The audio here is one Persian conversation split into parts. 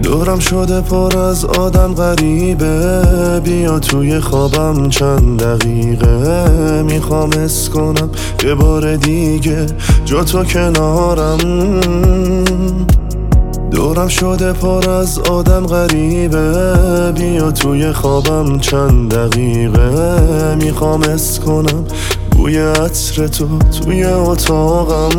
دورم شده پر از آدم غریبه، بیا توی خوابم چند دقیقه. میخوام حس کنم یه بار دیگه جا تو کنارم. دورم شده پر از آدم غریبه، بیا توی خوابم چند دقیقه. میخوام حس کنم بوی عطر تو توی اتاقم.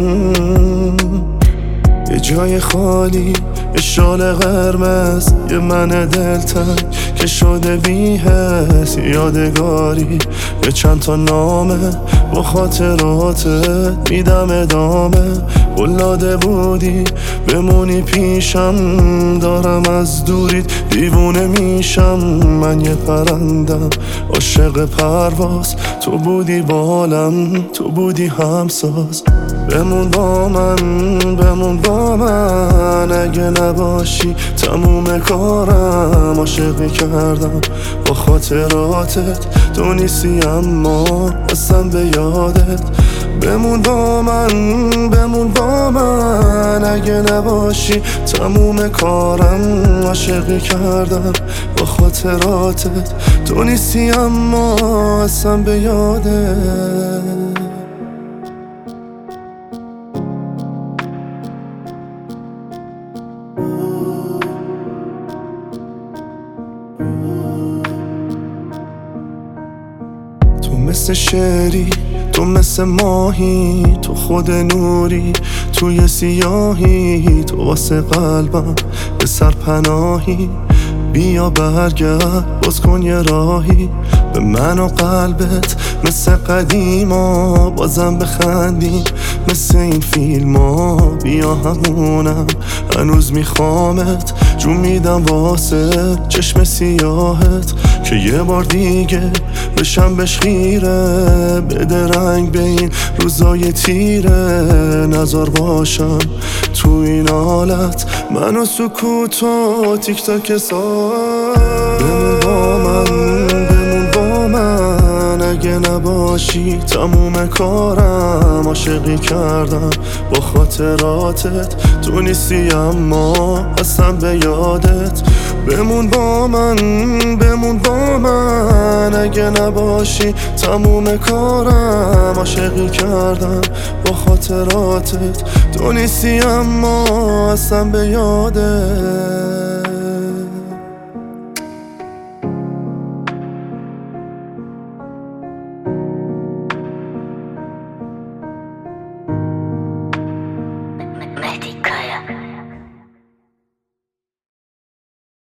یه جای خالی، یه شال قرمز، یه من دلتنگ که شده بی حس. یادگاری یه چند تا نامه با خاطراتت میدم ادامه. قلاده بودی بمونی پیشم، دارم از دوریت دیوونه میشم. من یه پرندم عاشق پرواز، تو بودی بالم، تو بودی همساز. بمون با من، بمون با من، اگه نباشی تموم کارم. عاشقی کردم با خاطراتت، تو نیستی اما هستم به یادت. بمون با من، بمون با من، اگه نباشی تموم کارم. عاشقی کردم با خاطراتت، تو نیستی اما هستم به یادت. تو مثل شعری، تو مثل ماهی، تو خود نوری توی سیاهی. تو واسه قلبم به سرپناهی، بیا برگرد باز کن یه راهی به من و قلبت. مثل قدیما بازم بخندیم، مثل این فیلم ها بیا همونم. هنوز میخوامت، جون میدم واسه چشم سیاهت، که یه بار دیگه بشم بهش خیره. بده رنگ به این روزای تیره، نظر باشم تو این حالت. من و سکوت و تیک تاک ساعت. بمون با من، بمون با من، اگه نباشی تموم کارم. عاشقی کردم با خاطراتت، تو نیستی اما هستم به یادت. بمون با من، بمون با من، اگه نباشی تموم کارم. عاشقی کردم با خاطراتت، تو نیستی اما هستم به یادت.